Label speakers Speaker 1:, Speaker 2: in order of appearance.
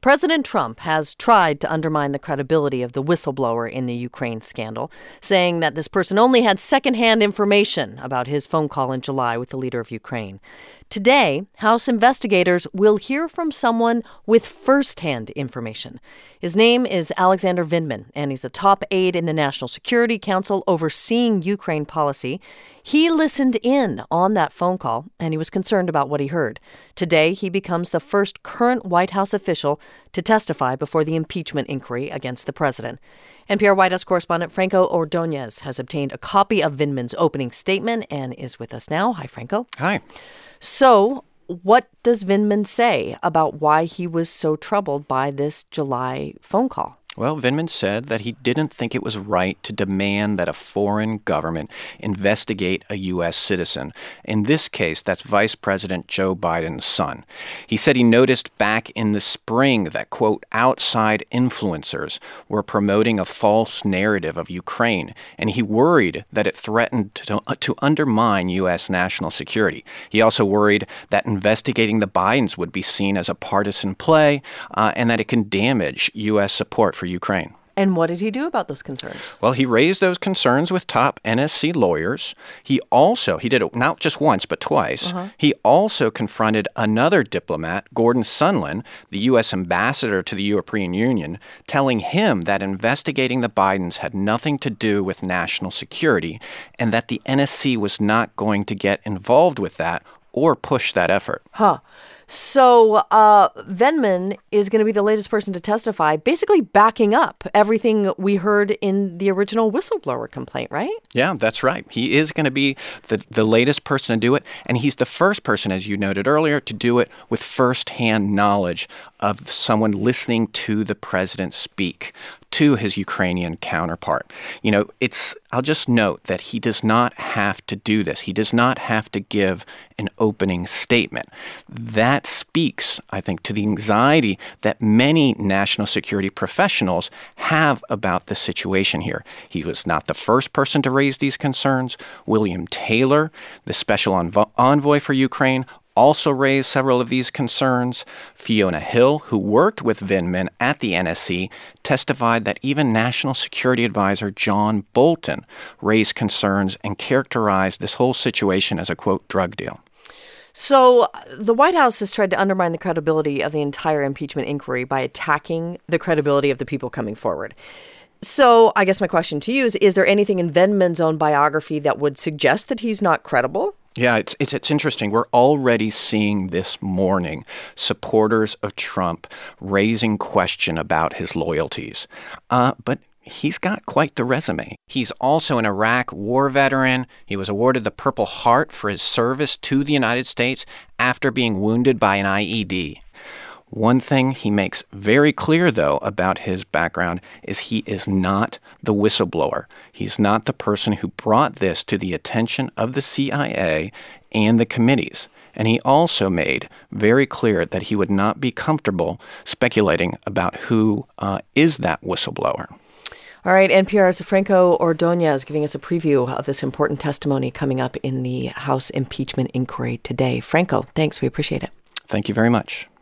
Speaker 1: President Trump has tried to undermine the credibility of the whistleblower in the Ukraine scandal, saying that this person only had secondhand information about his phone call in July with the leader of Ukraine. Today, House investigators will hear from someone with firsthand information. His name is Alexander Vindman, and he's a top aide in the National Security Council overseeing Ukraine policy. He listened in on that phone call, and he was concerned about what he heard. Today, he becomes the first current White House official to testify before the impeachment inquiry against the president. NPR White House correspondent Franco Ordonez has obtained a copy of Vindman's opening statement and is with us now. Hi, Franco.
Speaker 2: Hi.
Speaker 1: So, what does Vindman say about why he was so troubled by this July phone call?
Speaker 2: Well, Vindman said that he didn't think it was right to demand that a foreign government investigate a U.S. citizen. In this case, that's Vice President Joe Biden's son. He said he noticed back in the spring that, quote, outside influencers were promoting a false narrative of Ukraine, and he worried that it threatened to undermine U.S. national security. He also worried that investigating the Bidens would be seen as a partisan play and that it can damage U.S. support for Ukraine.
Speaker 1: And what did he do about those concerns?
Speaker 2: Well, he raised those concerns with top NSC lawyers. He did it not just once, but twice. He also confronted another diplomat, Gordon Sondland, the U.S. ambassador to the European Union, telling him that investigating the Bidens had nothing to do with national security and that the NSC was not going to get involved with that or push that effort.
Speaker 1: So Vindman is going to be the latest person to testify, basically backing up everything we heard in the original whistleblower complaint, right?
Speaker 2: Yeah, that's right. He is going to be the latest person to do it, and he's the first person, as you noted earlier, to do it with firsthand knowledge of someone listening to the president speak to his Ukrainian counterpart. You know, I'll just note that he does not have to do this. He does not have to give an opening statement. That speaks, I think, to the anxiety that many national security professionals have about the situation here. He was not the first person to raise these concerns. William Taylor, the special envoy for Ukraine, also raised several of these concerns. Fiona Hill, who worked with Vindman at the NSC, testified that even National Security Advisor John Bolton raised concerns and characterized this whole situation as a, quote, drug deal.
Speaker 1: So the White House has tried to undermine the credibility of the entire impeachment inquiry by attacking the credibility of the people coming forward. So I guess my question to you is there anything in Vindman's own biography that would suggest that he's not credible?
Speaker 2: Yeah, it's interesting. We're already seeing this morning supporters of Trump raising question about his loyalties. But he's got quite the resume. He's also an Iraq war veteran. He was awarded the Purple Heart for his service to the United States after being wounded by an IED. One thing he makes very clear, though, about his background is he is not the whistleblower. He's not the person who brought this to the attention of the CIA and the committees. And he also made very clear that he would not be comfortable speculating about who is that whistleblower.
Speaker 1: All right, NPR's Franco Ordonez giving us a preview of this important testimony coming up in the House impeachment inquiry today. Franco, thanks. We appreciate it.
Speaker 2: Thank you very much.